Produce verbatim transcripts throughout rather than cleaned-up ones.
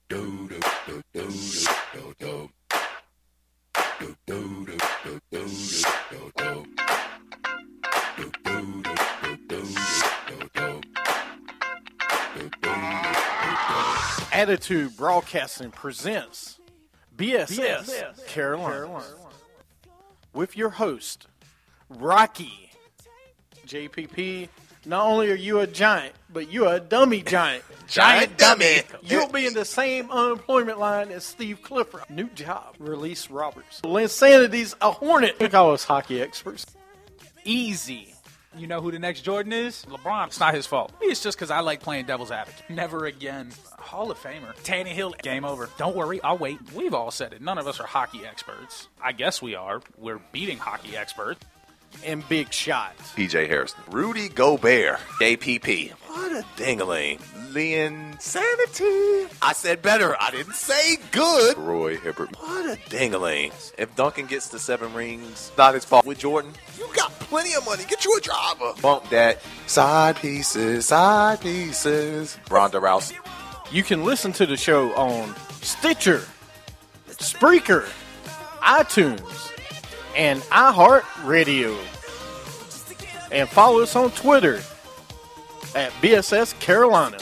Attitude Broadcasting presents B S S, B S S Carolina. Carolina with your host, Rocky. J P P, not only are you a giant, but you're a dummy giant. Giant dummy. You'll be in the same unemployment line as Steve Clifford. New job, Release Roberts. Linsanity's a hornet. We call us hockey experts. Easy. You know who the next Jordan is? LeBron. It's not his fault. It's just because I like playing devil's advocate. Never again. Hall of Famer. Tannehill. Game over. Don't worry. I'll wait. We've all said it. None of us are hockey experts. I guess we are. We're beating hockey experts. And big shots. P J Harrison. Rudy Gobert. J P P. What a dingling. Linsanity. I said better. I didn't say good. Roy Hibbert. What a dingling. If Duncan gets the seven rings, not his fault. With Jordan, you got plenty of money. Get you a driver. Bump that. Side pieces, side pieces. Ronda Rousey. You can listen to the show on Stitcher, Spreaker, iTunes, and iHeartRadio. And follow us on Twitter at B S S Carolina.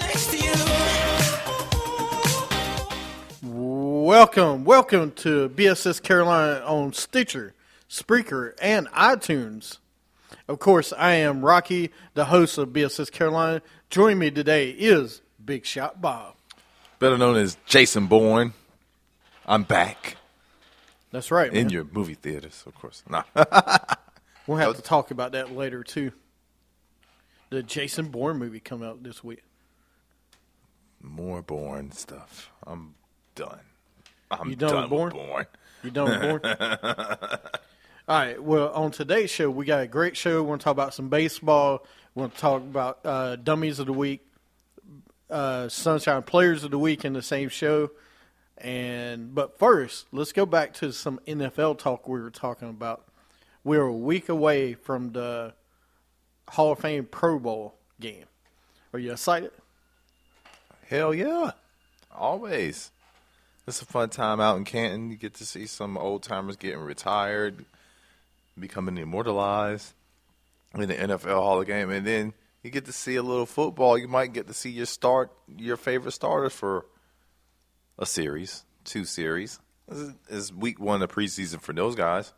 Welcome, welcome to B S S Carolina on Stitcher, Spreaker, and iTunes. Of course, I am Rocky, the host of B S S Carolina. Joining me today is Big Shot Bob. Better known as Jason Bourne. I'm back. That's right, man. In your movie theaters, of course. Nah. We'll have to talk about that later, too. The Jason Bourne movie coming out this week. More Bourne stuff. I'm done. I'm you done, done with Bourne? with Bourne. You done with Bourne? All right. Well, on today's show, we got a great show. We're going to talk about some baseball. We're going to talk about uh, Dummies of the Week, uh, Sunshine Players of the Week in the same show. And But first, let's go back to some N F L talk we were talking about. We're a week away from the Hall of Fame Pro Bowl game. Are you excited? Hell yeah. Always. It's a fun time out in Canton. You get to see some old-timers getting retired, becoming immortalized in the N F L Hall of Fame. And then you get to see a little football. You might get to see your start, your favorite starters for a series, two series. This is, this is week one of preseason for those guys.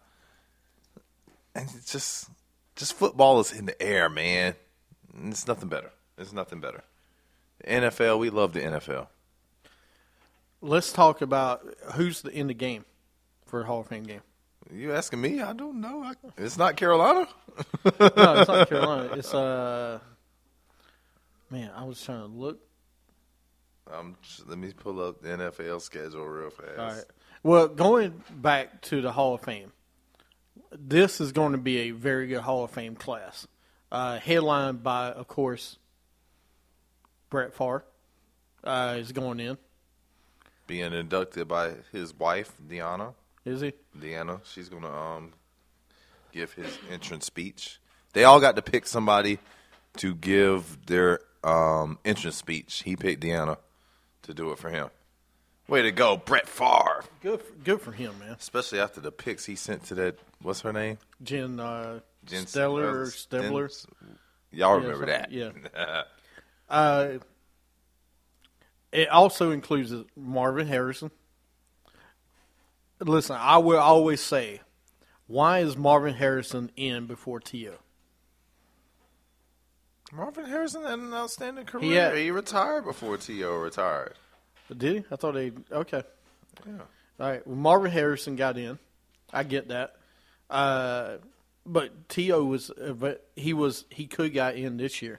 And it's just, just football is in the air, man. It's nothing better. It's nothing better. The N F L, we love the N F L. Let's talk about who's the, in the game for the Hall of Fame game. You asking me? I don't know. I, it's not Carolina. No, it's not Carolina. It's uh, man. I was trying to look. Um, just, let me pull up the N F L schedule real fast. All right. Well, going back to the Hall of Fame, this is going to be a very good Hall of Fame class. Uh, headlined by, of course, Brett Favre uh, is going in. Being inducted by his wife, Deanna. Is he? Deanna. She's going to um give his entrance speech. They all got to pick somebody to give their um entrance speech. He picked Deanna to do it for him. Way to go, Brett Favre. Good for, good for him, man. Especially after the picks he sent to that, what's her name? Jen, uh, Jen Steller or Sten- Stabler. Y'all remember that. Yeah. uh, it also includes Marvin Harrison. Listen, I will always say, why is Marvin Harrison in before T O? Marvin Harrison had an outstanding career. He, had, he retired before T O retired. Did he? I thought they – okay. Yeah. All right. Well, Marvin Harrison got in. I get that. Uh, but T O was – he was he could got in this year.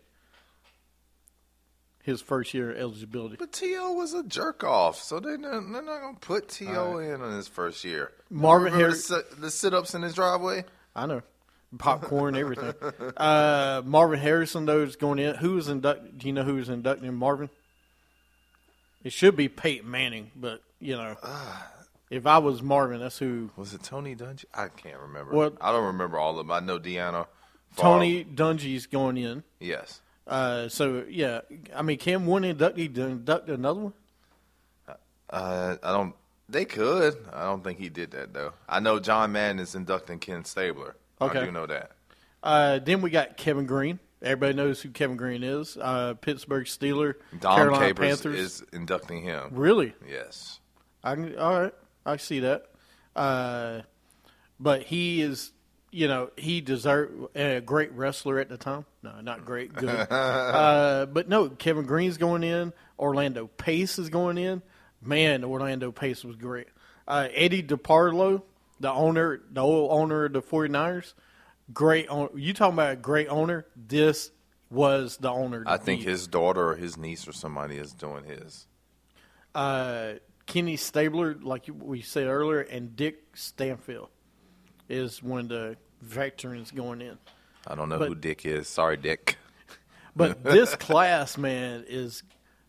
His first year eligibility. But T O was a jerk-off, so they're not, they're not going to put T O right in on his first year. Marvin Harrison – the, the sit-ups in his driveway? I know. Popcorn, everything. uh, Marvin Harrison, though, is going in. Who was inducted? Do you know who was inducting Marvin? It should be Peyton Manning, but, you know, if I was Marvin, that's who. Was it Tony Dungy? I can't remember. What? I don't remember all of them. I know Deanna. Tony Dungy's going in. Yes. Uh, so, yeah, I mean, can one inductee induct another one? Uh, I don't. They could. I don't think he did that though. I know John Madden is inducting Ken Stabler. Okay. I do know that. Uh, then we got Kevin Green. Everybody knows who Kevin Green is. Uh, Pittsburgh Steeler, Dom Carolina Capers Panthers. is inducting him. Really? Yes. I can, all right, I see that. Uh, but he is, you know, he deserved a great wrestler at the time. No, not great, good. uh, but no, Kevin Green's going in. Orlando Pace is going in. Man, Orlando Pace was great. Uh, Eddie DeParlo, the owner, the old owner of the 49ers, great owner. You talking about a great owner? This was the owner. I think his daughter or his niece or somebody is doing his. Uh, Kenny Stabler, like we said earlier, and Dick Stanfield is one of the veterans going in. I don't know But- who Dick is. Sorry, Dick. But this class, man, is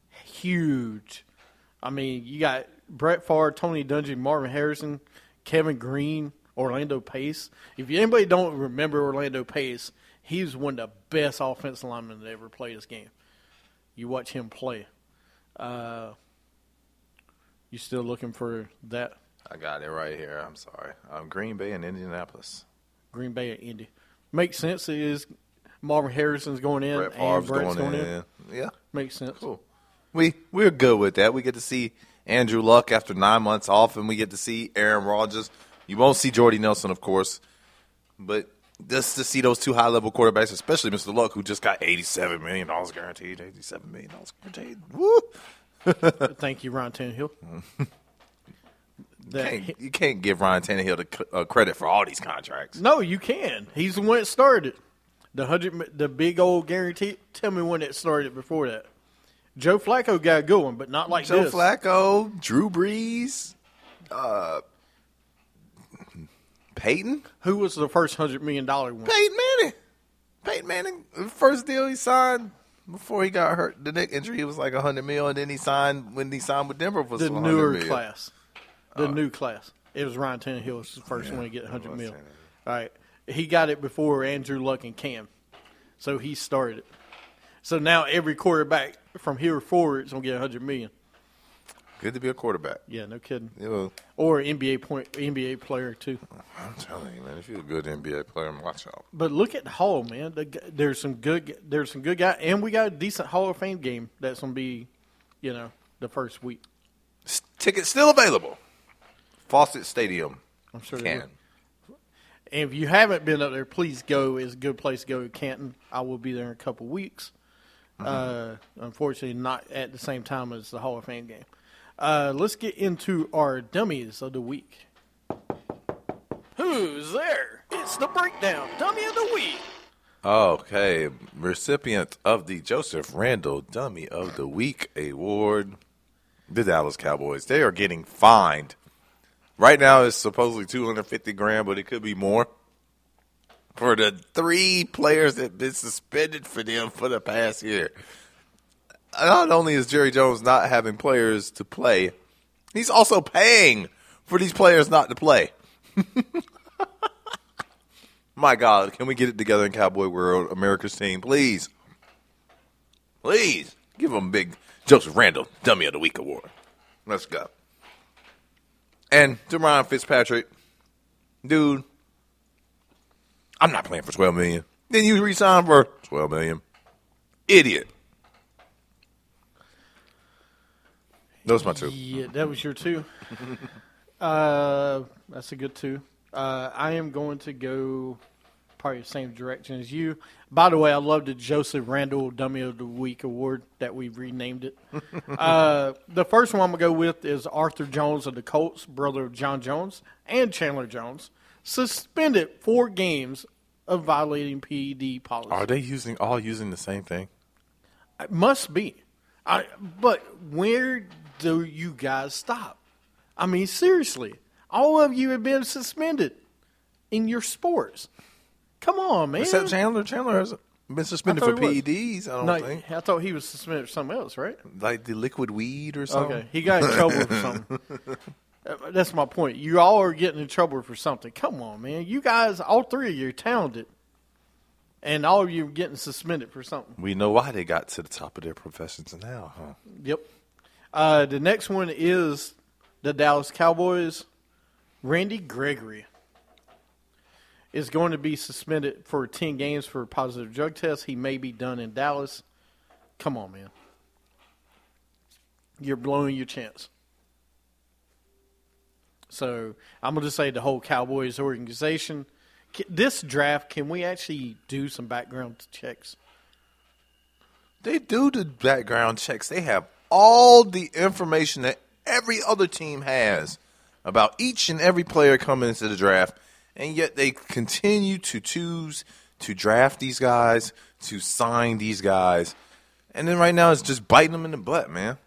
huge. I mean, you got Brett Favre, Tony Dungy, Marvin Harrison, Kevin Green, Orlando Pace. If anybody don't remember Orlando Pace, he's one of the best offensive linemen that ever played this game. You watch him play. Uh, you still looking for that? I got it right here. I'm sorry. Um, Green Bay and Indianapolis. Green Bay and Indy. Makes sense. It is Marvin Harrison's going in Brett and Favre's Brett's going, going in. in. Yeah, Makes sense. cool. We we're good with that. We get to see Andrew Luck after nine months off, and we get to see Aaron Rodgers. You won't see Jordy Nelson, of course, but just to see those two high level quarterbacks, especially Mister Luck, who just got eighty-seven million dollars guaranteed. Eighty-seven million dollars guaranteed. Woo! Thank you, Ryan Tannehill. You That- can't, you can't give Ryan Tannehill the c- uh, credit for all these contracts. No, you can. He's the one that started the hundred, the big old guarantee. Tell me when it started before that. Joe Flacco got a good one, but not like Joe this. Flacco, Drew Brees, uh, Peyton, Who was the first hundred million dollar one? Peyton Manning, Peyton Manning. The first deal he signed before he got hurt, the neck injury, he was like a hundred mil, and then he signed when he signed with Denver for The some newer million. class, the new class. It was Ryan Tannehill was the first one to get a hundred mil. All right, he got it before Andrew Luck and Cam, so he started it. So now every quarterback from here forward is gonna get a hundred million. Good to be a quarterback. Yeah, no kidding. You know, Or N B A point, N B A player too. I'm telling you, man, if you're a good N B A player, watch out. But look at Hall, man. The, g- there's some good. There's some good guys, and we got a decent Hall of Fame game that's gonna be, you know, the first week. S- Tickets still available. Fawcett Stadium. I'm sure. they Can. will. And if you haven't been up there, please go. It's a good place to go to Canton. I will be there in a couple weeks. Uh, unfortunately, not at the same time as the Hall of Fame game. Uh, let's get into our dummies of the week. Who's there? It's the breakdown dummy of the week. Okay, recipient of the Joseph Randall Dummy of the Week award, the Dallas Cowboys. They are getting fined. Right now it's supposedly two hundred fifty grand, but it could be more. For the three players that have been suspended for them for the past year. Not only is Jerry Jones not having players to play, he's also paying for these players not to play. My God, can we get it together in Cowboy World, America's team, please? Please, give them a big Joseph Randall Dummy of the Week award. Let's go. And to Ryan Fitzpatrick, dude, I'm not playing for twelve million dollars. Then you resign for twelve million dollars. Idiot. Those my two. Yeah, that was your two. uh, that's a good two. Uh, I am going to go probably the same direction as you. By the way, I love the Joseph Randall Dummy of the Week award that we've renamed it. uh, the first one I'm going to go with is Arthur Jones of the Colts, brother of John Jones and Chandler Jones, suspended four games of violating P E D policy. Are they using all using the same thing? It must be. I, but where do you guys stop? I mean, seriously. All of you have been suspended in your sports. Come on, man. Except Chandler. Chandler has been suspended I for thought he P E Ds, I don't No, think. I thought he was suspended for something else, right? Like the liquid weed or something. Okay. He got in trouble for something. Uh, That's my point. You all are getting in trouble for something. Come on, man. You guys, all three of you are talented. And all of you are getting suspended for something. We know why they got to the top of their professions now, huh? Yep. Uh, the next one is the Dallas Cowboys. Randy Gregory is going to be suspended for ten games for a positive drug test. He may be done in Dallas. Come on, man. You're blowing your chance. So I'm going to say the whole Cowboys organization, this draft, can we actually do some background checks? They do the background checks. They have all the information that every other team has about each and every player coming into the draft, and yet they continue to choose to draft these guys, to sign these guys, and then right now it's just biting them in the butt, man.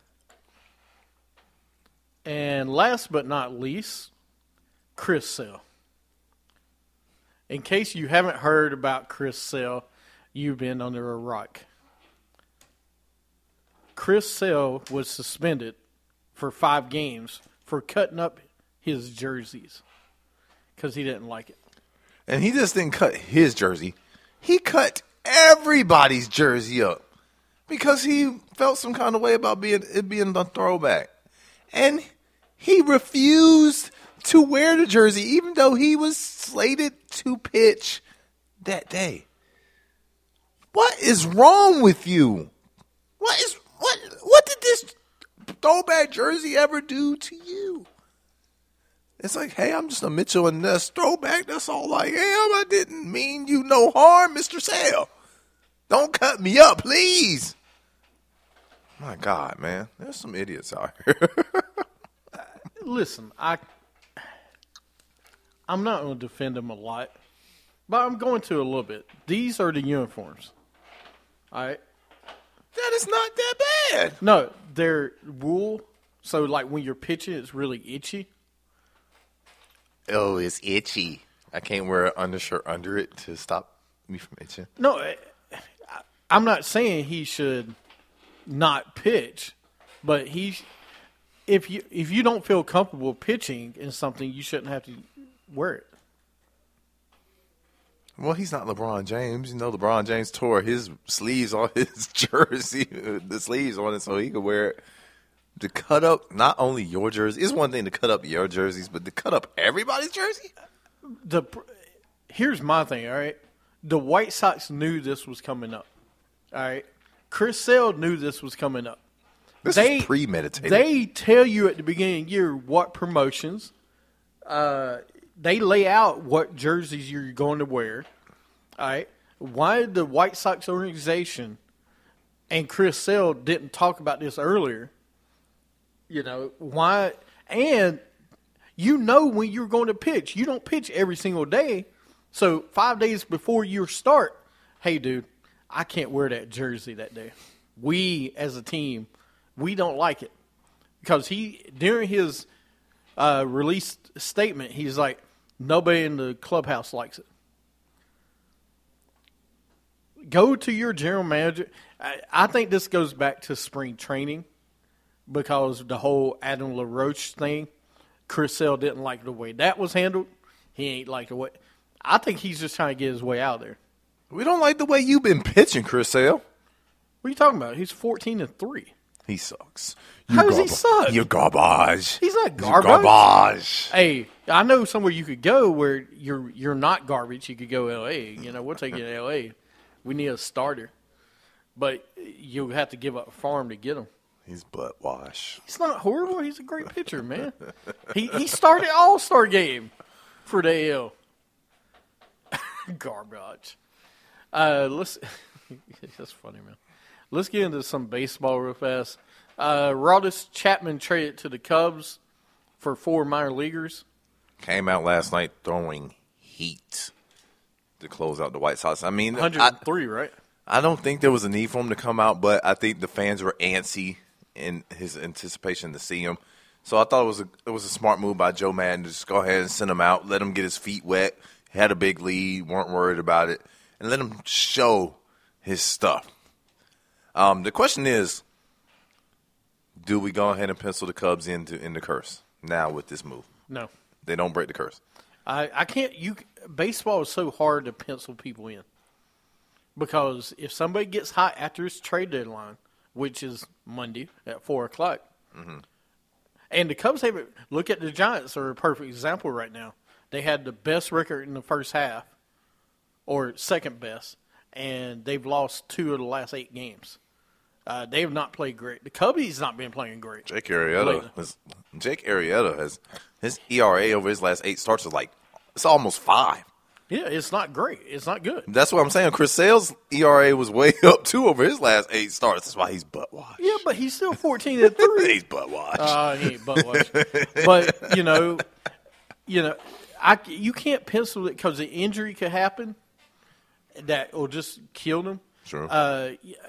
And last but not least, Chris Sale. In case you haven't heard about Chris Sale, you've been under a rock. Chris Sale was suspended for five games for cutting up his jerseys because he didn't like it. And he just didn't cut his jersey. He cut everybody's jersey up because he felt some kind of way about being it being a throwback. And he refused to wear the jersey, even though he was slated to pitch that day. What is wrong with you? What is what? What did this throwback jersey ever do to you? It's like, hey, I'm just a Mitchell and Ness throwback. That's all I am. I didn't mean you no harm, Mister Sale. Don't cut me up, please. My God, man. There's some idiots out here. Listen, I, I'm not going to defend him a lot, but I'm going to a little bit. These are the uniforms. All right? That is not that bad. No, they're wool, so like when you're pitching, it's really itchy. Oh, it's itchy. I can't wear an undershirt under it to stop me from itching. No, I, I'm not saying he should not pitch, but he, if you if you don't feel comfortable pitching in something, you shouldn't have to wear it. Well, he's not LeBron James. You know, LeBron James tore his sleeves on his jersey, the sleeves on it, so he could wear it. To cut up not only your jersey, it's one thing to cut up your jerseys, but to cut up everybody's jersey? The here's my thing, all right? The White Sox knew this was coming up, all right? Chris Sale knew this was coming up. This they, is premeditated. They tell you at the beginning of the year what promotions. Uh, they lay out what jerseys you're going to wear, all right? Why the White Sox organization and Chris Sale didn't talk about this earlier? You know, why? And you know when you're going to pitch. You don't pitch every single day. So five days before your start, hey, dude, I can't wear that jersey that day. We, as a team, we don't like it. Because he, during his uh, release statement, he's like, nobody in the clubhouse likes it. Go to your general manager. I, I think this goes back to spring training. Because the whole Adam LaRoche thing, Chris Sale didn't like the way that was handled. He ain't like the way. I think he's just trying to get his way out there. We don't like the way you've been pitching, Chris Sale. What are you talking about? He's fourteen and three. He sucks. How does he suck? You're garbage. He's not garbage. You're garbage. Hey, I know somewhere you could go where you're you're not garbage. You could go L A. You know, we'll take you to L A. We need a starter, but you have to give up a farm to get him. He's butt wash. He's not horrible. He's a great pitcher, man. he he started All-Star game for the A L. Garbage. Uh, let's. That's funny, man. Let's get into some baseball real fast. Uh, Aroldis Chapman traded to the Cubs for four minor leaguers. Came out last night throwing heat to close out the White Sox. I mean, one hundred three, I, right? I don't think there was a need for him to come out, but I think the fans were antsy in his anticipation to see him. So I thought it was a it was a smart move by Joe Madden to just go ahead and send him out, let him get his feet wet, had a big lead, weren't worried about it, and let him show his stuff. Um, the question is, do we go ahead and pencil the Cubs into in the curse now with this move? No. They don't break the curse. I, I can't – You baseball is so hard to pencil people in because if somebody gets hot after his trade deadline, which is Monday at four o'clock, Mm-hmm. And the Cubs haven't. Look at the Giants are a perfect example right now. They had the best record in the first half, or second best, and they've lost two of the last eight games. Uh, they have not played great. The Cubbies not been playing great. Jake Arrieta, has, Jake Arrieta has his E R A over his last eight starts is like it's almost five. Yeah, it's not great. It's not good. That's what I'm saying. Chris Sale's E R A was way up too over his last eight starts. That's why he's butt washed. Yeah, but he's still fourteen and three. He's butt washed. Uh, he ain't butt washed. But you know, you know, I you can't pencil it because the injury could happen that will just kill them. Sure. Uh,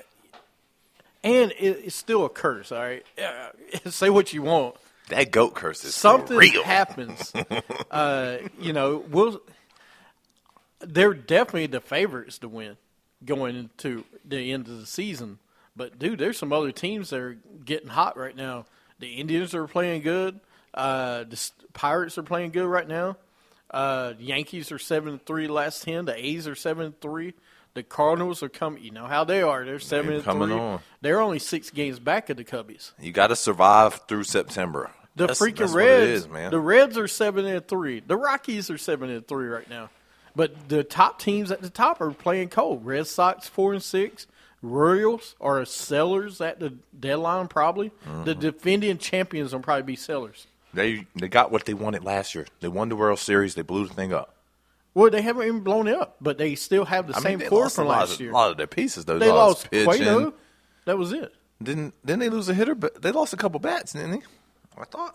and it, it's still a curse. All right, uh, say what you want. That goat curse is Something real. happens. uh, you know, we'll. They're definitely the favorites to win going into the end of the season. But, dude, there's some other teams that are getting hot right now. The Indians are playing good. Uh, the Pirates are playing good right now. Uh, the Yankees are seven and three last ten. The A's are seven and three. The Cardinals are coming. You know how they are. They're seven and coming three. on. They're only six games back of the Cubbies. You got to survive through September. The that's, freaking that's Reds, what it is, man. the Reds are seven and three. The Rockies are seven and three right now. But the top teams at the top are playing cold. Red Sox four and six. Royals are sellers at the deadline probably. Mm-hmm. The defending champions will probably be sellers. They they got what they wanted last year. They won the World Series. They blew the thing up. Well, they haven't even blown it up, but they still have the I same mean, core lost from a lot last of, year. A lot of their pieces, though. They, they lost, lost Cueto. That was it. Didn't didn't they lose a hitter? But they lost a couple bats, didn't they? I thought.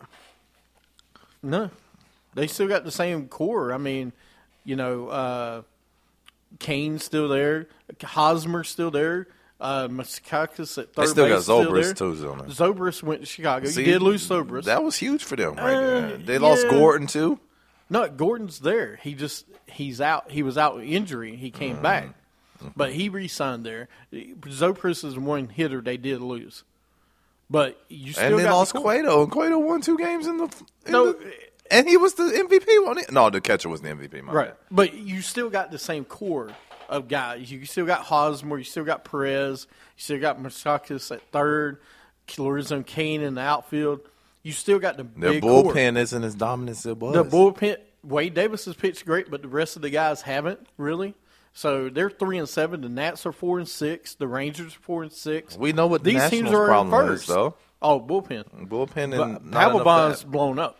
No, they still got the same core. I mean, you know, uh, Kane's still there. Hosmer's still there. Uh, Moustakas at third They still got base still Zobrist, there. too, Zona. Zobrist went to Chicago. See, you did lose Zobrist. That was huge for them right Uh, there. They lost yeah. Gordon, too. No, Gordon's there. He just he's out. He was out with injury. He came Mm-hmm. back, but he re-signed there. Zobrist is one hitter they did lose, but you still And they got lost the core. Cueto, and Cueto won two games in the. In No, the, and he was the M V P, wasn't he? No, the catcher was the M V P. My right, bad. but you still got the same core of guys. You still got Hosmer. You still got Perez. You still got Moustakas at third. Lorenzo Kane in the outfield. You still got the Their big bullpen core. isn't as dominant as it was. The bullpen, Wade Davis has pitched great, but the rest of the guys haven't really. So they're three and seven. The Nats are four and six. The Rangers are four and six. We know what the These Nationals' teams are in problem first. is, though. Oh, bullpen. Bullpen But and not enough Papelbon's bat. blown up.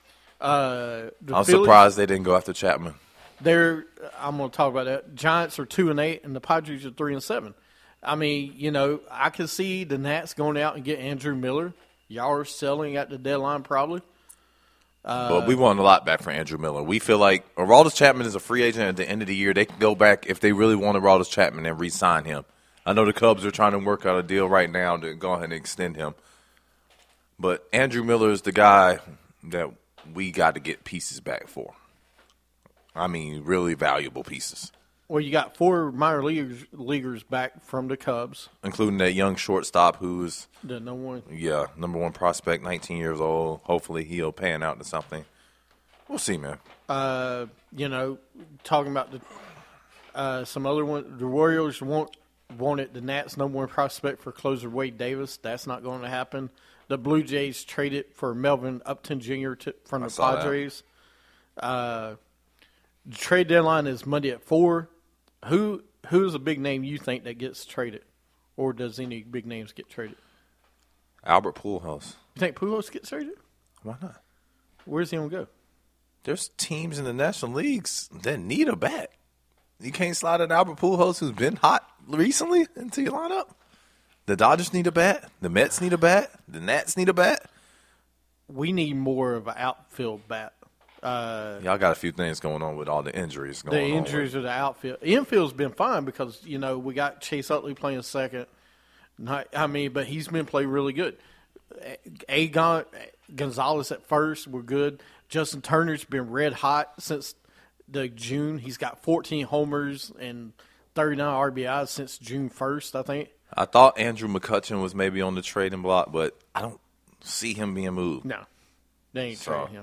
Uh, the I'm Phillies, surprised they didn't go after Chapman. They're. I'm going to talk about that. Giants are two and eight, and the Padres are three and seven. I mean, you know, I can see the Nats going out and get Andrew Miller. Y'all are selling at the deadline probably. But we want a lot back for Andrew Miller. We feel like Aroldis Chapman is a free agent at the end of the year. They can go back if they really want Aroldis Chapman and re-sign him. I know the Cubs are trying to work out a deal right now to go ahead and extend him. But Andrew Miller is the guy that we got to get pieces back for. I mean, really valuable pieces. Well, you got four minor leaguers, leaguers back from the Cubs. Including that young shortstop who's, The number one. yeah, number one prospect, nineteen years old. Hopefully he'll pan out to something. We'll see, man. Uh, you know, talking about the uh, some other one. The Warriors want wanted the Nats number one prospect for closer Wade Davis. That's not going to happen. The Blue Jays traded for Melvin Upton Junior to, from I the saw that. Padres. Uh, the trade deadline is Monday at four. Who who's a big name you think that gets traded, or does any big names get traded? Albert Pujols. You think Pujols gets traded? Why not? Where's he gonna go? There's teams in the National Leagues that need a bat. You can't slide an Albert Pujols who's been hot recently into your lineup. The Dodgers need a bat. The Mets need a bat. The Nats need a bat. We need more of an outfield bat. Uh, Y'all got a few things going on with all the injuries the going on. injuries of the outfield. Infield's been fine because, you know, we got Chase Utley playing second. Not, I mean, but he's been playing really good. Agon Gonzalez at first were good. Justin Turner's been red hot since the June. He's got fourteen homers and thirty-nine R B Is since June first, I think. I thought Andrew McCutchen was maybe on the trading block, but I don't see him being moved. No, they ain't So- trading him.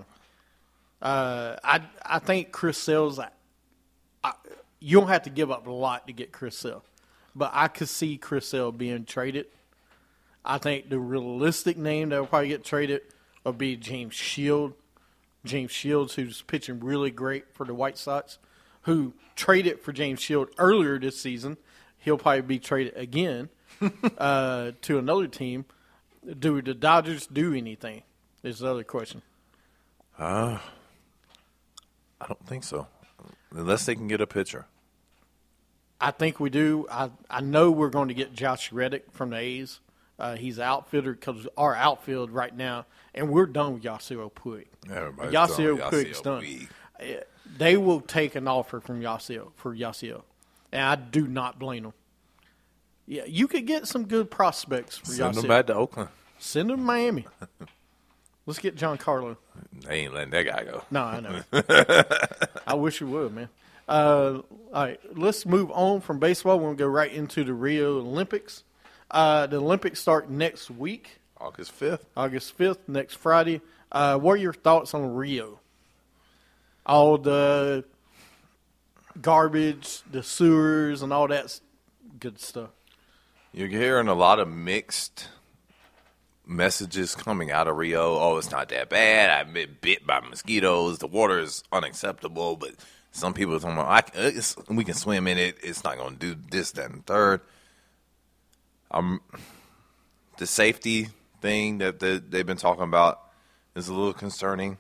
Uh, I I think Chris Sale's. I, I, you don't have to give up a lot to get Chris Sale, but I could see Chris Sale being traded. I think the realistic name that will probably get traded will be James Shield. James Shields, who's pitching really great for the White Sox, who traded for James Shield earlier this season. He'll probably be traded again uh, to another team. Do the Dodgers do anything? Is the other question. Uh, I don't think so. Unless they can get a pitcher. I think we do. I, I know we're going to get Josh Reddick from the A's. Uh, he's an outfielder because our outfield right now, and we're done with Yasiel Puig. Everybody's Yasiel done. Puig's Yasiel done. Puig. They will take an offer from Yasiel for Yasiel, and I do not blame them. Yeah, you could get some good prospects for Send Yasiel. them back to Oakland. Send them to Miami. Let's get Giancarlo. They ain't letting that guy go. No, I know. I wish you would, man. Uh, all right, let's move on from baseball. We're going to go right into the Rio Olympics. Uh, the Olympics start next week, August fifth. August fifth, next Friday. Uh, what are your thoughts on Rio? All the garbage, the sewers, and all that good stuff. You're hearing a lot of mixed messages coming out of Rio. Oh, it's not that bad. I've been bit by mosquitoes. The water is unacceptable, but some people are talking about I can, it's, we can swim in it. It's not going to do this, that, and third. Um, the safety thing that the, they've been talking about is a little concerning.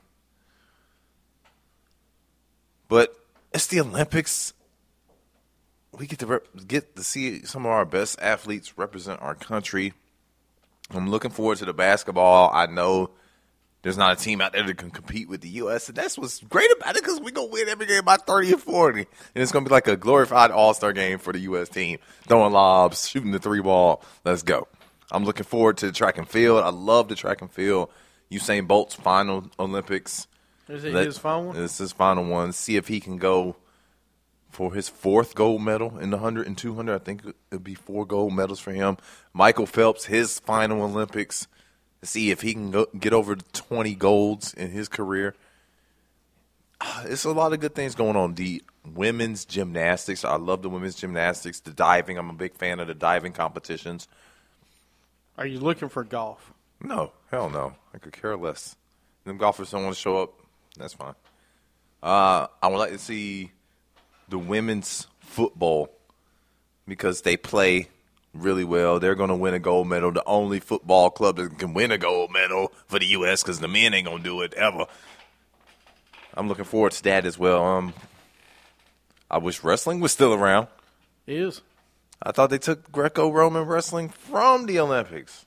But it's the Olympics. We get to rep- get to see some of our best athletes represent our country. I'm looking forward to the basketball. I know there's not a team out there that can compete with the U S, and that's what's great about it because we're going to win every game by thirty or forty. And it's going to be like a glorified all-star game for the U S team, throwing lobs, shooting the three ball. Let's go. I'm looking forward to the track and field. I love the track and field. Usain Bolt's final Olympics. Is it Let, his final one? It's his final one. See if he can go for his fourth gold medal in the one hundred and two hundred. I think it would be four gold medals for him. Michael Phelps, his final Olympics. See if he can go, get over twenty golds in his career. It's a lot of good things going on. The women's gymnastics. I love the women's gymnastics. The diving. I'm a big fan of the diving competitions. Are you looking for golf? No, hell no. I could care less. Them golfers don't want to show up. That's fine. Uh, I would like to see the women's football because they play really well. They're going to win a gold medal. The only football club that can win a gold medal for the U S because the men ain't going to do it ever. I'm looking forward to that as well. Um, I wish wrestling was still around. It is. I thought they took Greco-Roman wrestling from the Olympics.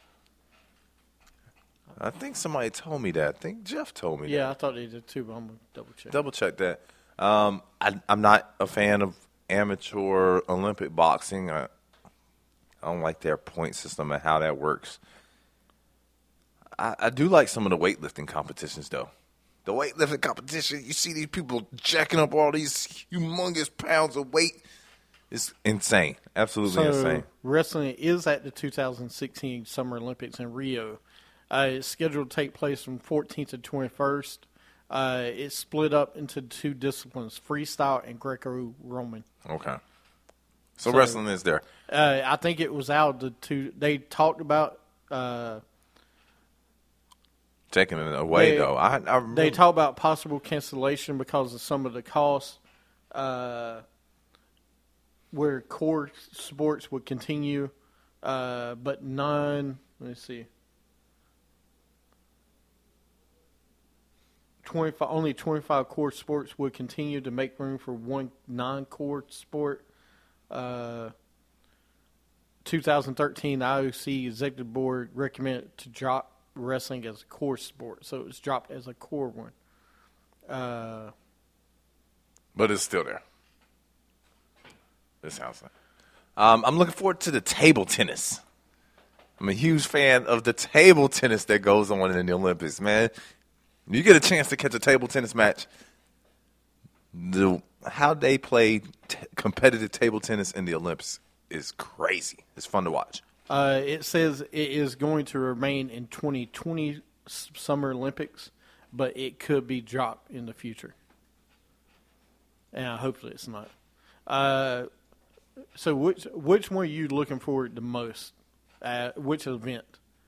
I think somebody told me that. I think Jeff told me Yeah, that. I thought they did too, but I'm going to double check. Double check that. Um, I, I'm not a fan of amateur Olympic boxing. I, I don't like their point system and how that works. I, I do like some of the weightlifting competitions, though. The weightlifting competition, you see these people jacking up all these humongous pounds of weight. It's insane. Absolutely so, insane. Wrestling is at the two thousand sixteen Summer Olympics in Rio. Uh, it's scheduled to take place from fourteenth to twenty-first. Uh, it's split up into two disciplines, freestyle and Greco-Roman. Okay. So, So- wrestling is there. Uh, I think it was out of the two. They talked about uh, Taking it away, They- though. I, I remember. they talked about possible cancellation because of some of the costs. Uh, where core sports would continue, uh, but none. Let me see. twenty-five, only twenty-five core sports would continue to make room for one non-core sport. Uh, twenty thirteen, the I O C Executive Board recommended to drop wrestling as a core sport, so it was dropped as a core one. Uh, But it's still there. It sounds like. Um, I'm looking forward to the table tennis. I'm a huge fan of the table tennis that goes on in the Olympics, man. You get a chance to catch a table tennis match. The how they play t- competitive table tennis in the Olympics is crazy. It's fun to watch. Uh, it says it is going to remain in twenty twenty Summer Olympics, but it could be dropped in the future. And hopefully it's not. Uh, so which which one are you looking forward the most? Uh, which event?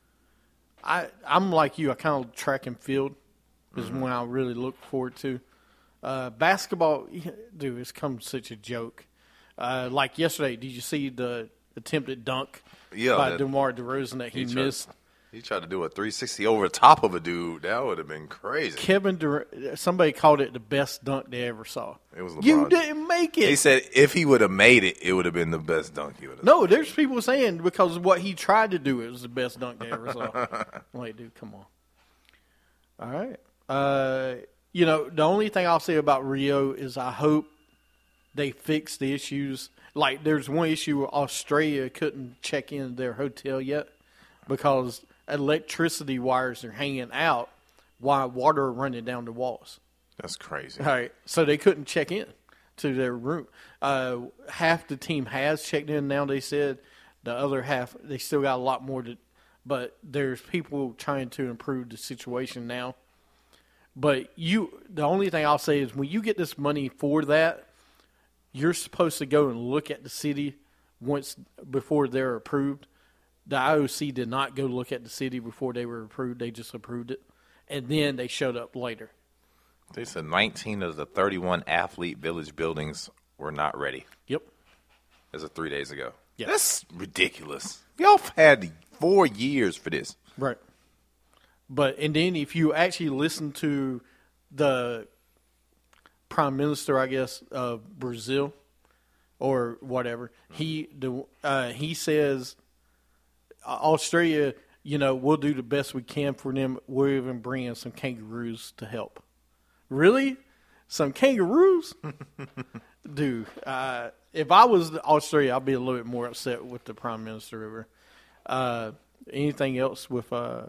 I I'm like you. I kind of track and field is Mm-hmm. one I really look forward to. Uh, basketball, dude, it's come such a joke. Uh, like yesterday, did you see the attempted dunk Yeah, by that- DeMar DeRozan that he, He tried- missed? He tried to do a three sixty over the top of a dude. That would have been crazy. Kevin Durant, somebody called it the best dunk they ever saw. It was You LeBron. didn't make it. He said if he would have made it, it would have been the best dunk he would have. No, there's people saying because of what he tried to do, it was the best dunk they ever saw. I'm like, dude, come on. All right. Uh, you know, the only thing I'll say about Rio is I hope they fix the issues. Like, there's one issue where Australia couldn't check in their hotel yet because electricity wires are hanging out while water are running down the walls. That's crazy. All right, so they couldn't check in to their room. Uh, half the team has checked in now. They said the other half they still got a lot more to, but there's people trying to improve the situation now. But you, the only thing I'll say is when you get this money for that, you're supposed to go and look at the city once before they're approved. The I O C did not go look at the city before they were approved. They just approved it, and then they showed up later. They said nineteen of the thirty-one athlete village buildings were not ready Yep. as of three days ago. Yeah. That's ridiculous. Y'all had four years for this. Right. But and then if you actually listen to the prime minister, I guess, of Brazil or whatever, he the uh, he says Australia, you know, we'll do the best we can for them. We're even bringing some kangaroos to help. Really? Some kangaroos? Dude, uh, if I was Australia, I'd be a little bit more upset with the prime minister over. Uh, anything else with uh,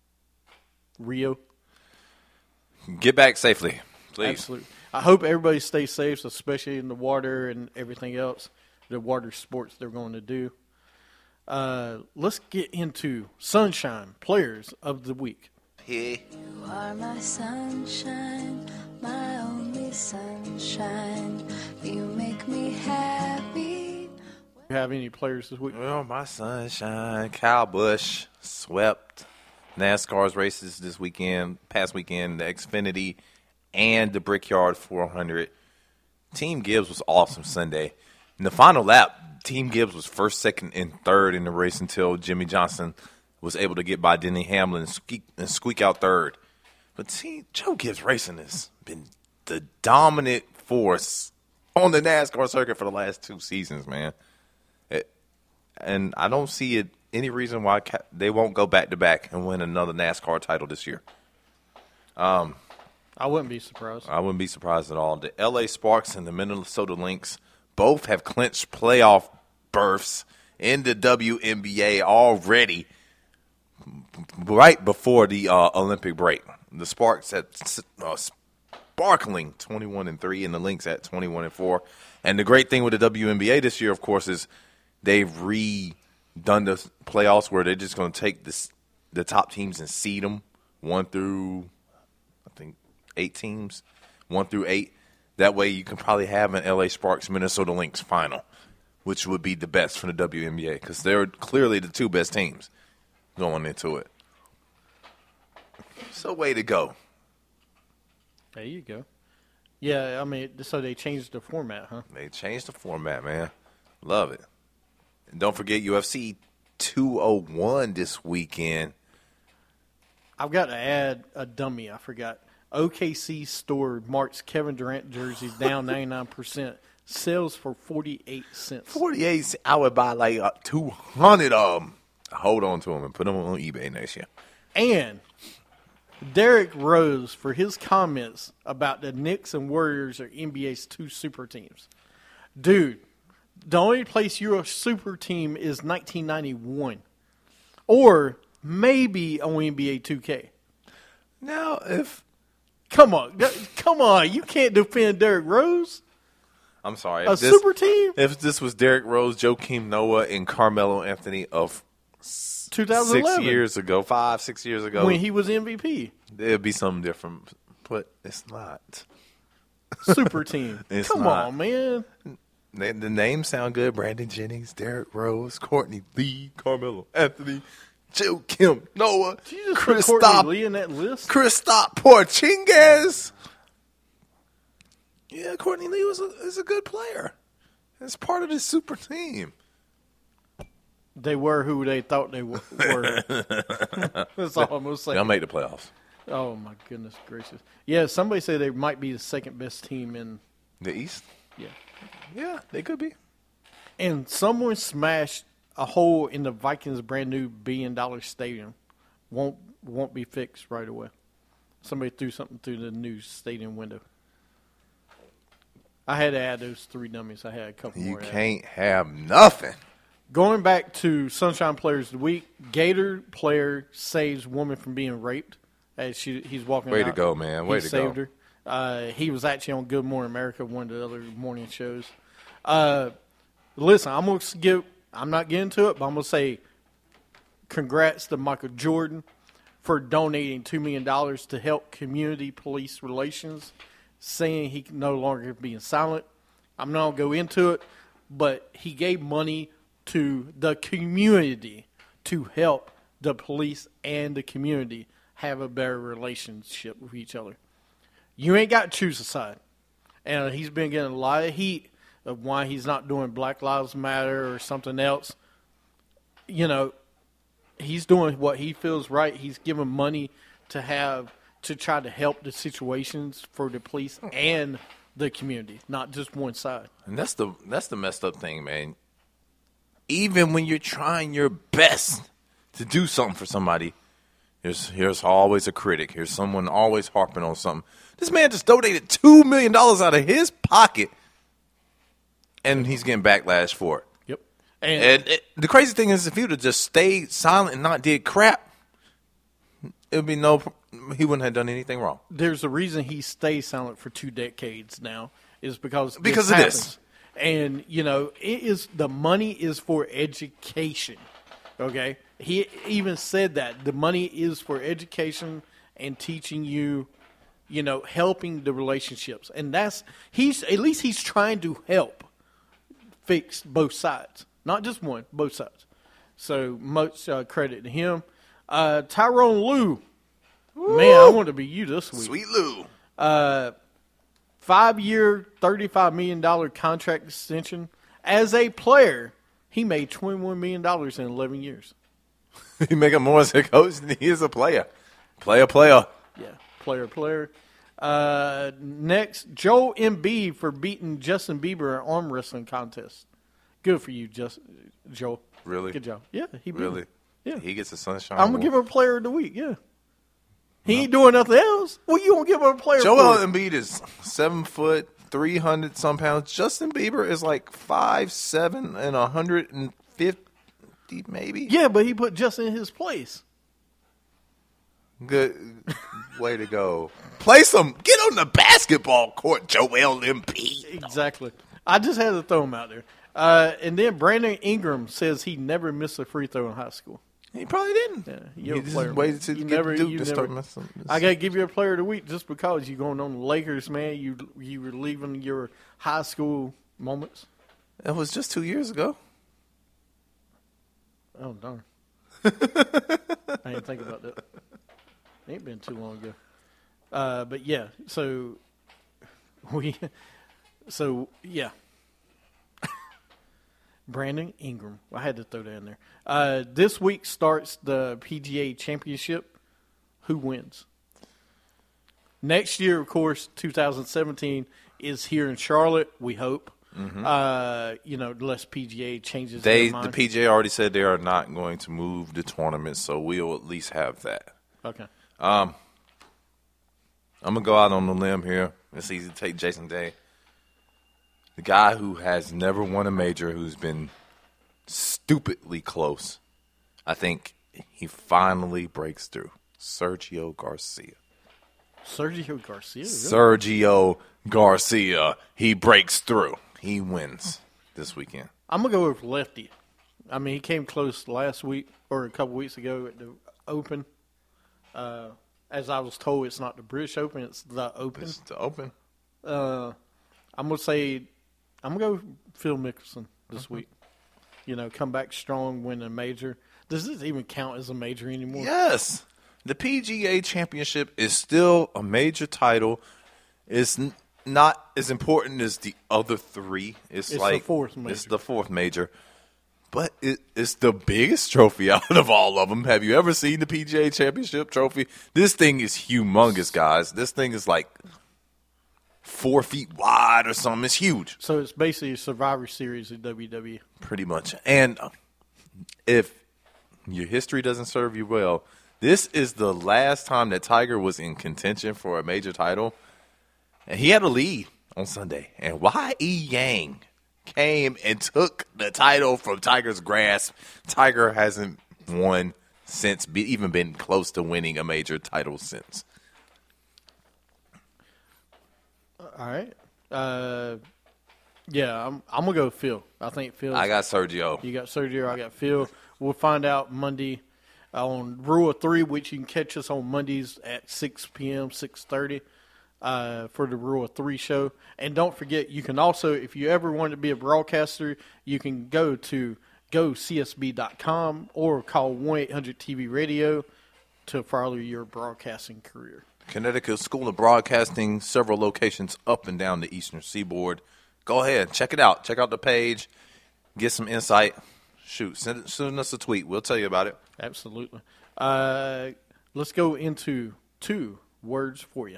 Rio? Get back safely, please. Absolutely. I hope everybody stays safe, especially in the water and everything else, the water sports they're going to do. Uh, let's get into Sunshine Players of the Week. Yeah. You are my sunshine, my only sunshine. You make me happy. You have any players this week? Well, my sunshine, Kyle Busch swept NASCAR's races this weekend, past weekend, the Xfinity and the Brickyard four hundred. Team Gibbs was awesome Sunday. In the final lap, Team Gibbs was first, second, and third in the race until Jimmy Johnson was able to get by Denny Hamlin and squeak, and squeak out third. But see, Joe Gibbs Racing has been the dominant force on the NASCAR circuit for the last two seasons, man. It, and I don't see it any reason why they won't go back-to-back and win another NASCAR title this year. Um, I wouldn't be surprised. I wouldn't be surprised at all. The L A Sparks and the Minnesota Lynx both have clinched playoff berths in the W N B A already right before the uh, Olympic break. The Sparks at uh, sparkling twenty-one and three and the Lynx at twenty-one and four. And the great thing with the W N B A this year, of course, is they've redone the playoffs where they're just going to take this, the top teams and seed them one through, I think, eight teams, one through eight. That way you can probably have an L A Sparks Minnesota Lynx final, which would be the best for the W N B A because they're clearly the two best teams going into it. So way to go. There you go. Yeah, I mean, so they changed the format, huh? They changed the format, man. Love it. And don't forget U F C two oh one this weekend. I've got to add a dummy. I forgot. O K C store marks Kevin Durant jerseys down ninety-nine percent. Sells for forty-eight cents. forty-eight cents. I would buy like uh, two hundred of them. Hold on to them and put them on eBay next year. And Derrick Rose for his comments about the Knicks and Warriors are N B A's two super teams. Dude, the only place you're a super team is nineteen ninety-one. Or maybe on N B A two K. Now, if... Come on. Come on. You can't defend Derrick Rose. I'm sorry. A If this, super team? If this was Derrick Rose, Joakim Noah, and Carmelo Anthony of twenty eleven. six years ago, five, six years ago, When he was M V P. it'd be something different. But it's not. Super team. It's Come not. on, man. The, the names sound good. Brandon Jennings, Derrick Rose, Courtney Lee, Carmelo Anthony, Jill Kim Noah, Did you just put Courtney Kristaps Lee in that list? Kristaps Porzingis. Yeah, Courtney Lee was a, is a good player. It's part of this super team. They were who they thought they w- were. That's all I'm going to say. They'll make the playoffs. Oh, my goodness gracious. Yeah, somebody said they might be the second best team in. The East? Yeah. Yeah, they could be. And someone smashed a hole in the Vikings' brand new billion dollar stadium. Won't won't be fixed right away. Somebody threw something through the new stadium window. I had to add those three dummies. I had a couple You more. can't have nothing. Going back to Sunshine Players of the Week, Gator player saves woman from being raped as she he's walking. Way out. to go, man. Way he to saved go. her. Uh, he was actually on Good Morning America, one of the other morning shows. Uh, listen, I'm gonna give. I'm not getting to it, but I'm gonna say, congrats to Michael Jordan for donating two million dollars to help community police relations, saying he can no longer be silent. I'm not gonna go into it, but he gave money to the community to help the police and the community have a better relationship with each other. You ain't got to choose a side. And he's been getting a lot of heat of why he's not doing Black Lives Matter or something else. You know, he's doing what he feels right. He's giving money to have to try to help the situations for the police and the community, not just one side. And that's the that's the messed up thing, man. Even when you're trying your best to do something for somebody, here's here's always a critic. Here's someone always harping on something. This man just donated two million dollars out of his pocket, and he's getting backlash for it. Yep. And, And it, the crazy thing is, if he would have just stayed silent and not did crap, it would be no. He wouldn't have done anything wrong. there's a reason he stays silent for two decades now, is because this Because of happens. this. And you know, it is the money is for education. Okay, he even said that the money is for education and teaching you, you know, helping the relationships, and that's he's at least he's trying to help fix both sides, not just one, both sides. So much uh, credit to him. Uh, Tyrone Lue, man, I want to be you this week. Sweet Lou. Five-year, thirty-five million dollars contract extension. As a player, he made twenty-one million dollars in eleven years. He making more as a coach than he is a player. Player, player. Yeah, player, player. Uh, next, Joel Embiid for beating Justin Bieber in arm wrestling contest. Good for you, just Joel. Really? Good job. Yeah, he beat Really? him. Yeah, He gets a sunshine. I'm gonna give him a player of the week. Yeah, he ain't doing nothing else. Well, you gonna give him a player? Joel for? Embiid is seven foot, three hundred some pounds. Justin Bieber is like five seven and a hundred and fifty, maybe. Yeah, but he put Justin in his place. Good way to go. Play some. Get on the basketball court, Joel Embiid. Exactly. I just had to throw him out there. Uh, and then Brandon Ingram says he never missed a free throw in high school. He probably didn't. Yeah, he you're a just player. waited to You get never- Duke you to never- start messing. I got to give you a player of the week just because you're going on the Lakers, man. You you were leaving your high school moments. That was just two years ago. Oh, darn. I didn't think about that. It ain't been too long ago. Uh, but, yeah, so we – so, yeah. Brandon Ingram. I had to throw that in there. Uh, this week starts the P G A Championship. Who wins? Next year, of course, two thousand seventeen is here in Charlotte, we hope. Mm-hmm. Uh, you know, unless P G A changes They their mind. the P G A already said they are not going to move the tournament, so we'll at least have that. Okay. I'm gonna go out on the limb here. It's easy to take Jason Day, the guy who has never won a major, who's been stupidly close. I think he finally breaks through. Sergio Garcia. Sergio Garcia? Really? Sergio Garcia. He breaks through. He wins this weekend. I'm going to go with Lefty. I mean, he came close last week or a couple weeks ago at the Open. Uh, as I was told, it's not the British Open, it's the Open. It's the Open. Uh, I'm going to say, I'm going to go Phil Mickelson this Mm-hmm. week. You know, come back strong, win a major. Does this even count as a major anymore? Yes. The P G A Championship is still a major title. It's n- not as important as the other three. It's, It's like the fourth major. It's the fourth major. But it, it's the biggest trophy out of all of them. Have you ever seen the P G A Championship trophy? This thing is humongous, guys. This thing is like four feet wide or something. It's huge. So it's basically a Survivor Series of W W E. Pretty much. And if your history doesn't serve you well, this is the last time that Tiger was in contention for a major title. And he had a lead on Sunday. And Y E. Yang came and took the title from Tiger's grasp. Tiger hasn't won since, be, even been close to winning a major title since. All right. Uh, yeah, I'm I'm gonna go Phil. I think Phil. I got Sergio. You got Sergio. I got Phil. We'll find out Monday on Rule of Three, which you can catch us on Mondays at six p.m., six thirty uh, for the Rule of Three show. And don't forget, you can also, if you ever want to be a broadcaster, you can go to go c s b dot com or call one eight hundred T V radio to follow your broadcasting career. Connecticut School of Broadcasting, several locations up and down the Eastern Seaboard. Go ahead, check it out. Check out the page. Get some insight. Shoot, send, it, send us a tweet. We'll tell you about it. Absolutely. Uh, let's go into two words for you.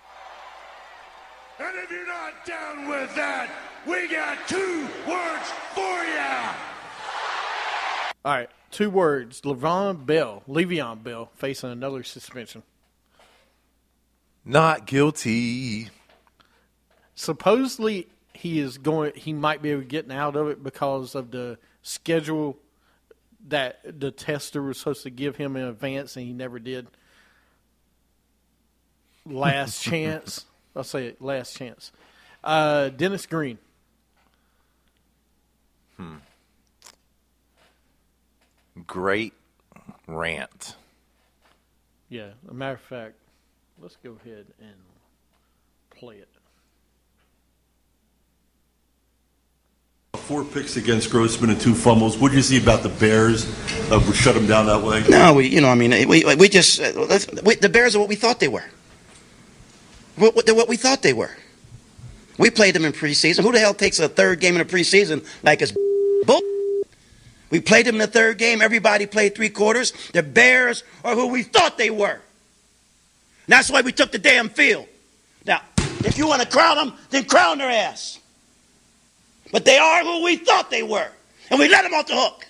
And if you're not down with that, we got two words for you. All right, two words. Le'Veon Bell, Le'Veon Bell, facing another suspension. Not guilty. Supposedly, he is going. He might be able to get out of it because of the schedule that the tester was supposed to give him in advance, and he never did. Last chance. I'll say it. Last chance. Uh, Dennis Green. Hmm. Great rant. Yeah. As a matter of fact, let's go ahead and play it. Four picks against Grossman and two fumbles. What did you see about the Bears? Uh, we shut them down that way. No, we, you know, I mean, we we just uh, let's, we, the Bears are what we thought they were. What, what, they're what we thought they were. We played them in preseason. Who the hell takes a third game in a preseason like it's bull? We played them in the third game. Everybody played three quarters. The Bears are who we thought they were. And that's why we took the damn field. Now, if you want to crown them, then crown their ass. But they are who we thought they were. And we let them off the hook.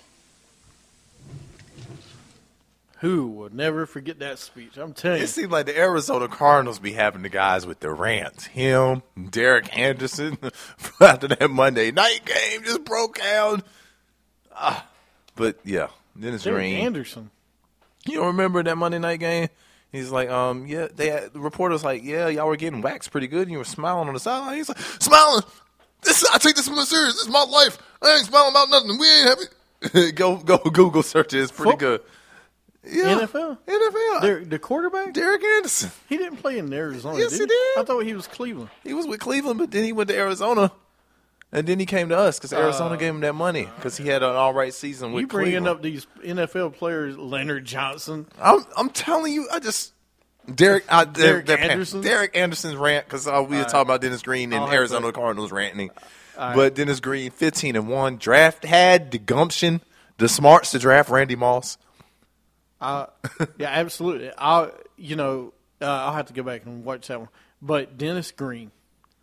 Who will never forget that speech? I'm telling you. It seemed like the Arizona Cardinals be having the guys with the rants. Him, Derek Anderson, after that Monday night game just broke down. Ah, but, yeah, Dennis Derek Green. Anderson. You don't remember that Monday night game? He's like, um, yeah, they had, the reporter's like, yeah, y'all were getting waxed pretty good, and you were smiling on the sideline. He's like, smiling? This, I take this one serious. This is my life. I ain't smiling about nothing. We ain't happy. go, go Google search it. It's pretty Football? good. Yeah. N F L? N F L. Der- the quarterback? Derek Anderson. He didn't play in Arizona, Yes, did he did. I thought he was Cleveland. He was with Cleveland, but then he went to Arizona. And then he came to us because Arizona Uh, gave him that money because he had an all right season with You bringing Cleveland. up these N F L players, Leonard Johnson. I'm, I'm telling you, I just Derek uh, Derek Derek Anderson? Derek Anderson's rant because uh, we were talking about Dennis Green and I'll have Arizona to- Cardinals ranting. right. But Dennis Green, fifteen and one, draft had the gumption, the smarts to draft Randy Moss. Uh, yeah, absolutely. I, you know, uh, I'll have to go back and watch that one. But Dennis Green,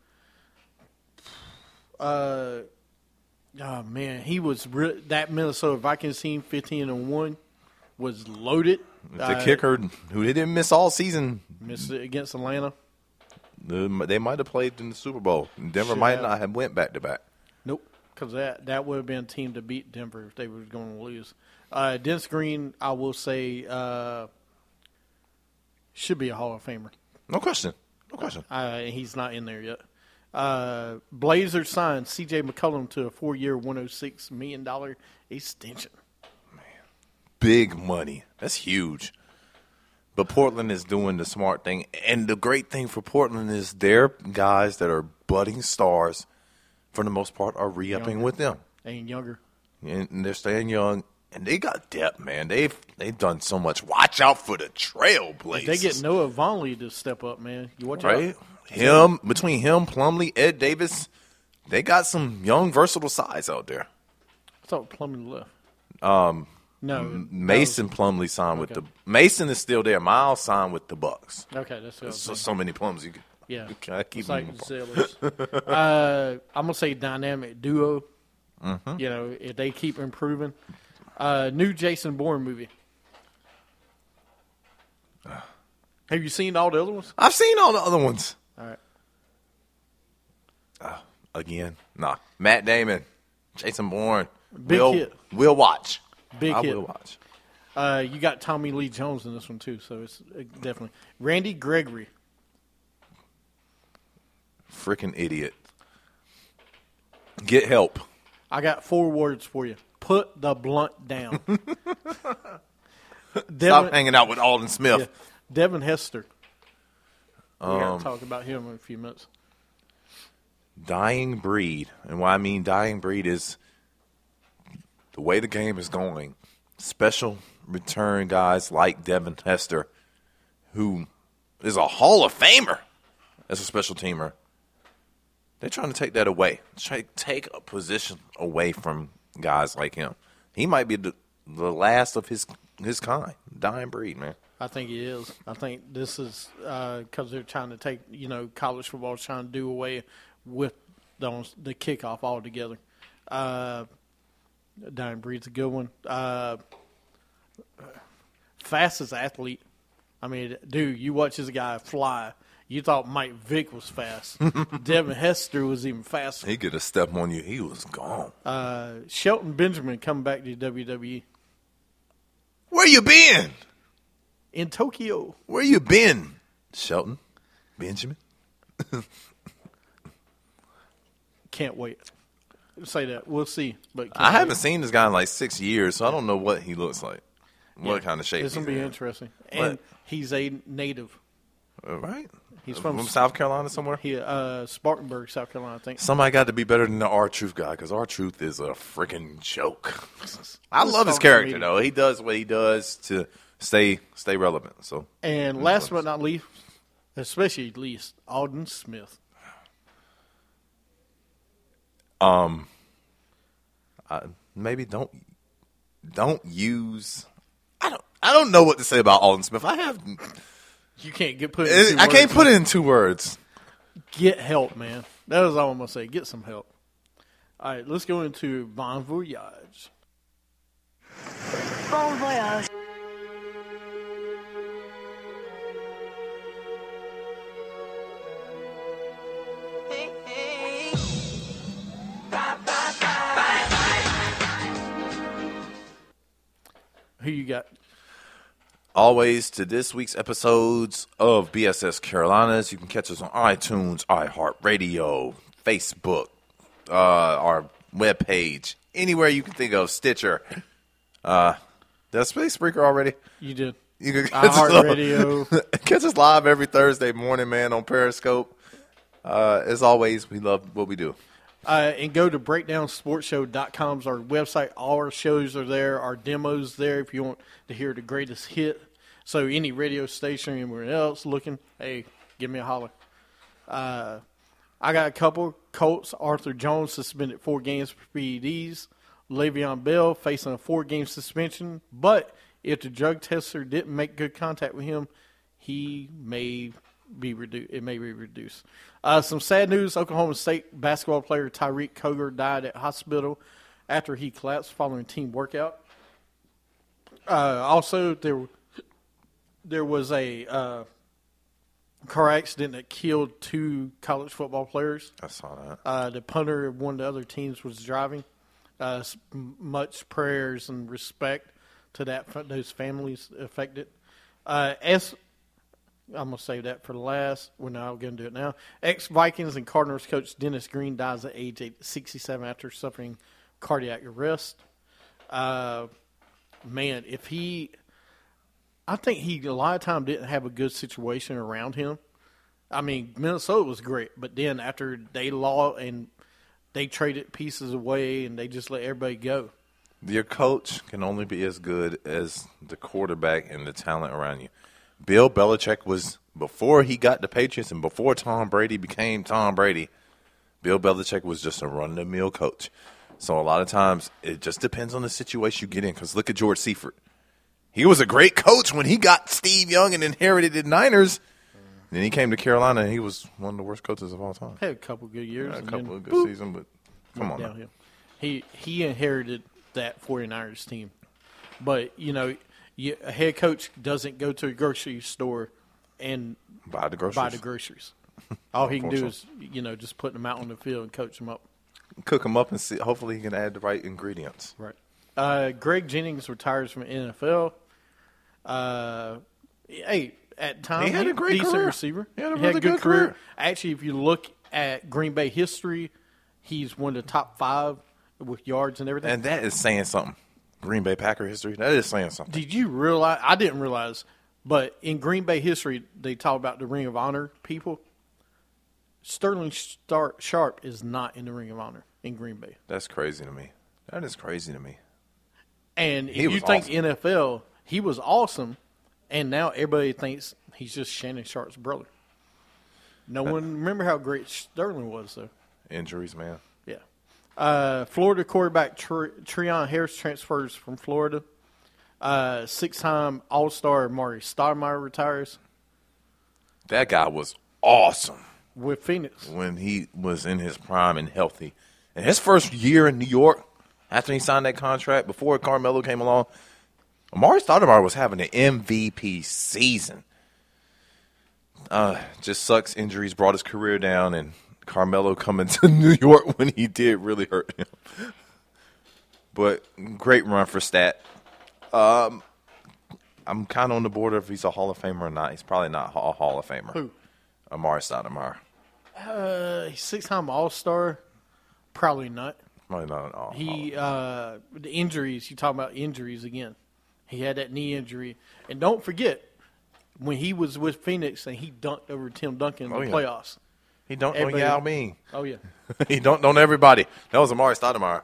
uh, oh man, he was re- that Minnesota Vikings team, fifteen and one, was loaded. The Uh, kicker who they didn't miss all season, missed it against Atlanta. the- they might have played in the Super Bowl. Denver Should might have. not have went back to back. Nope, because that that would have been a team to beat Denver if they were going to lose. Uh, Dennis Green, I will say, uh, should be a Hall of Famer. No question. No question. Uh, he's not in there yet. Uh, Blazers signed C J McCollum to a four-year, one hundred six million dollars extension. Big money. That's huge. But Portland is doing the smart thing. And the great thing for Portland is their guys that are budding stars, for the most part, are re-upping Younger. with them. And younger. And they're staying young. And they got depth, man. They've they've done so much. Watch out for the Trailblazers. They get Noah Vonleh to step up, man. You watch right? out. Him between him, Plumlee, Ed Davis, they got some young, versatile sides out there. I thought Plumlee left. Um, no, M- Mason Plumlee signed with Okay. the Mason is still there. Miles signed with the Bucks. Okay, that's what I was So thinking. so many Plums. You could, Yeah, you can't keep it's like them apart. Zillers. uh, I'm gonna say dynamic duo. Mm-hmm. You know, if they keep improving. Uh, new Jason Bourne movie. Have you seen all the other ones? I've seen all the other ones. All right. Uh, again, nah. Matt Damon, Jason Bourne. Big we'll, hit. We'll watch. Big I hit. will watch. Uh, you got Tommy Lee Jones in this one too, so it's uh, definitely Randy Gregory. Freaking idiot. Get help. I got four words for you. Put the blunt down. Stop Devin, hanging out with Alden Smith. yeah, Devin Hester. We got Um, to talk about him in a few minutes. Dying breed. And what I mean dying breed is the way the game is going. Special return guys like Devin Hester, who is a Hall of Famer as a special teamer. They're trying to take that away. Try to take a position away from guys like him. He might be the, the last of his his kind. Dying breed, man. I think he is. I think this is because they're trying to take, you know, college football is trying to do away with the, the kickoff altogether. Uh, Dying Breed's a good one. Uh, fastest athlete. I mean, dude, you watch this guy fly. You thought Mike Vick was fast. Devin Hester was even faster. He could have stepped on you. He was gone. Uh, Shelton Benjamin coming back to W W E. Where you been? In Tokyo. Where you been, Shelton? Benjamin? Can't wait. Say that. We'll see. But I haven't seen this guy in like six years, so I don't know what he looks like. What Yeah, kind of shape It's he's going to be in. interesting. And But- he's a native. All right. He's from- South Carolina somewhere? He, uh, Spartanburg, South Carolina, I think. Somebody got to be better than the R-Truth guy because R-Truth is a freaking joke. I Let's love his talk character, some though. He does what he does to stay stay relevant. So And last but not least, especially least, Alden Smith. Um, I, maybe don't don't use. I don't. I don't know what to say about Alden Smith. I have. You can't get put. In two I can't words. put it in two words. Get help, man. That is all I'm gonna say. Get some help. All right, let's go into Bon Voyage. Bon voyage. Hey, hey. Who you got? Always to this week's episodes of B S S Carolinas. You can catch us on iTunes, iHeartRadio, Facebook, uh, our webpage, anywhere you can think of, Stitcher. Uh, did I say Spreaker already? You did. You can catch us, iHeartRadio. catch us live every Thursday morning, man, on Periscope. Uh, as always, we love what we do. Uh, and go to breakdown sports show dot com is our website. All our shows are there. Our demos there if you want to hear the greatest hit. So any radio station, anywhere else looking, hey, give me a holler. Uh, I got a couple. Colts, Arthur Jones suspended four games for P E Ds. Le'Veon Bell facing a four-game suspension. But if the drug tester didn't make good contact with him, he may be reduced. It may be reduced. Uh, some sad news: Oklahoma State basketball player Tyreek Coger died at hospital after he collapsed following a team workout. Uh, also, there there was a uh, car accident that killed two college football players. I saw that. Uh, the punter of one of the other teams was driving. Uh, s- m- much prayers and respect to that those families affected. Uh, S, I'm gonna save that for the last. We're not going to do it now. Ex-Vikings and Cardinals coach Dennis Green dies at age sixty-seven after suffering cardiac arrest. Uh, man, if he, I think he a lot of time didn't have a good situation around him. I mean, Minnesota was great, but then after they lost and they traded pieces away and they just let everybody go, Your coach can only be as good as the quarterback and the talent around you. Bill Belichick was, before he got the Patriots and before Tom Brady became Tom Brady, Bill Belichick was just a run-of-the-mill coach. So a lot of times it just depends on the situation you get in. Because look at George Seifert. He was a great coach when he got Steve Young and inherited the Niners. Then he came to Carolina and he was one of the worst coaches of all time. Had a couple good years. Yeah, a and couple then, of good boop, seasons, but come on. Now. downhill. He he inherited that 49ers team. But, you know, you, a head coach doesn't go to a grocery store and Buy the groceries. buy the groceries. All he can do is, you know, just put them out on the field and coach them up. Cook them up and see. Hopefully he can add the right ingredients. Right. Uh, Greg Jennings retires from the N F L. Uh, hey, at the time, He had a great decent career. receiver. He had a really good career. career. Actually, if you look at Green Bay history, he's one of the top five with yards and everything. And that is saying something. Green Bay Packer history, that is saying something. Did you realize? I didn't realize, but in Green Bay history, they talk about the Ring of Honor people. Sterling Star- Sharp is not in the Ring of Honor in Green Bay. That's crazy to me. That is crazy to me. And if He you was think awesome. N F L, he was awesome, and now everybody thinks he's just Shannon Sharp's brother. No one remember how great Sterling was, though. Injuries, man. Yeah. Uh, Florida quarterback Tre- Treon Harris transfers from Florida. Uh, six-time All-Star Maury Stoudemire retires That guy was awesome with Phoenix. when he was in his prime and healthy. And his first year in New York, after he signed that contract, before Carmelo came along, Amari Stoudemire was having an M V P season. Uh, just sucks. Injuries brought his career down, and Carmelo coming to New York when he did really hurt him. But great run for Stat. Um, I'm kind of on the border if he's a Hall of Famer or not. He's probably not a Hall of Famer. Who? Amari Stoudemire. Uh, he's six-time All-Star. Probably not. Probably not at all. He uh, the injuries. You talk about injuries again. He had that knee injury, and don't forget when he was with Phoenix and he dunked over Tim Duncan in Oh, the yeah. playoffs. He don't know Everybody- Yao Ming. Oh yeah, He don't know everybody. That was Amari Stoudemire.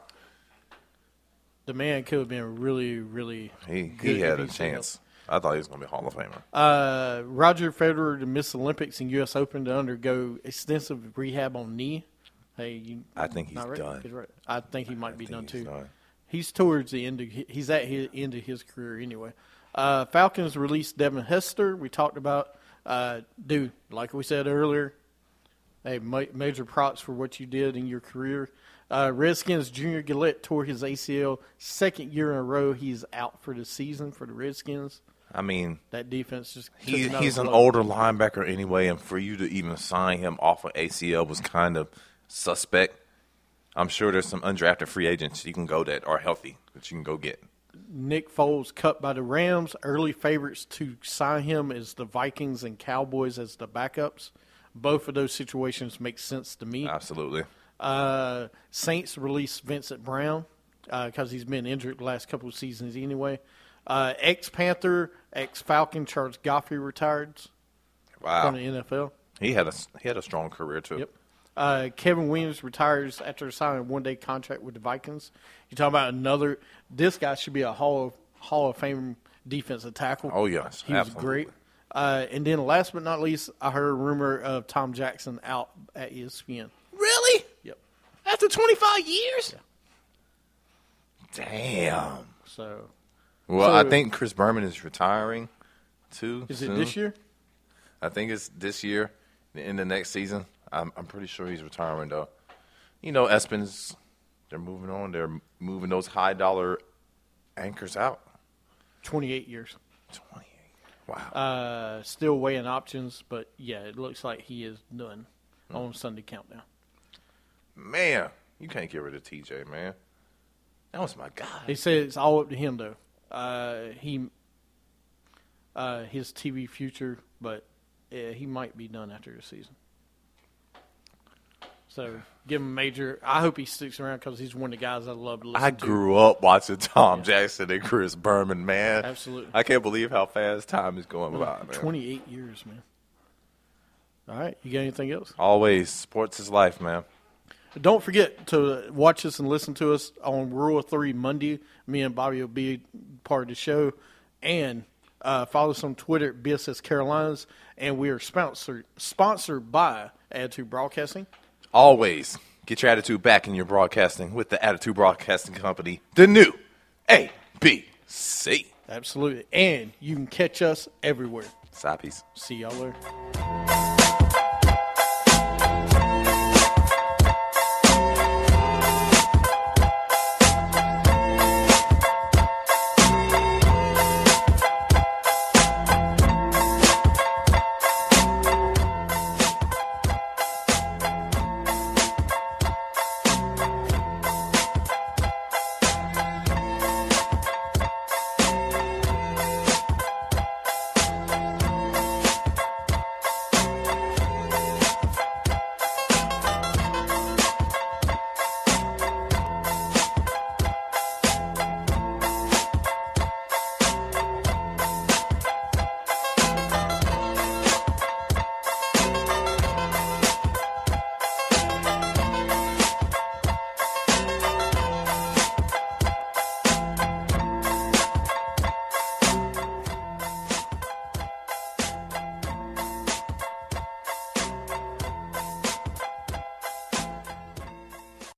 the man could have been really, really. He good he had if a he stayed chance. I thought he was going to be a Hall of Famer. Uh, Roger Federer to miss Olympics and U S Open to undergo extensive rehab on knee. Hey, you, I think he's not right? done. He's right. I think he might I be think done he's too. done. He's towards the end of he's at his end of his career anyway. Uh, Falcons released Devin Hester. We talked about, uh, dude, like we said earlier. Hey, ma- major props for what you did in your career. Uh, Redskins Junior Gillette tore his A C L. Second year in a row, he's out for the season for the Redskins. I mean, That defense just took he another he's an blow. older linebacker anyway, and for you to even sign him off of A C L was kind of suspect. I'm sure there's some undrafted free agents you can go that are healthy that you can go get. Nick Foles cut by the Rams. Early favorites to sign him is the Vikings and Cowboys as the backups. Both of those situations make sense to me. Absolutely. Uh, Saints released Vincent Brown because he's been injured the last couple of seasons anyway. Uh, ex-Panther, ex-Falcon Charles Godfrey retired Wow. from the N F L. He had a he had a strong career too. Yep. Uh, Kevin Williams retires after signing a one-day contract with the Vikings. You talking about another? This guy should be a Hall of Hall of Fame defensive tackle. Oh yes, he was absolutely. great. Uh, and then last but not least, I heard a rumor of Tom Jackson out at E S P N. Really? Yep. After twenty-five years? Damn. So Well, So- I think Chris Berman is retiring too. is it soon. this year? I think it's this year, in the next season. I'm, I'm pretty sure he's retiring though. You know, Espins, they're moving on. They're moving those high dollar anchors out. Twenty-eight years. twenty-eight. Wow. Uh, still weighing options, but yeah, it looks like he is done on Sunday Countdown. Man, you can't get rid of T J, man. That was my guy. They said it's all up to him, though. Uh, he, uh, his T V future, but yeah, he might be done after the season. So give him a major. I hope he sticks around because he's one of the guys I love to listen I to. grew up watching Tom Jackson and Chris Berman, man. Absolutely. I can't believe how fast time is going by, man. Twenty-eight years, man. All right, you got anything else? Always, sports is life, man. Don't forget to watch us and listen to us on Rule three Monday. Me and Bobby will be part of the show. And uh, follow us on Twitter at B S S Carolinas. And we are sponsored, sponsored by Attitude Broadcasting. Always get your attitude back in your broadcasting with the Attitude Broadcasting Company, the new A B C. Absolutely. And you can catch us everywhere. Side piece. See y'all later.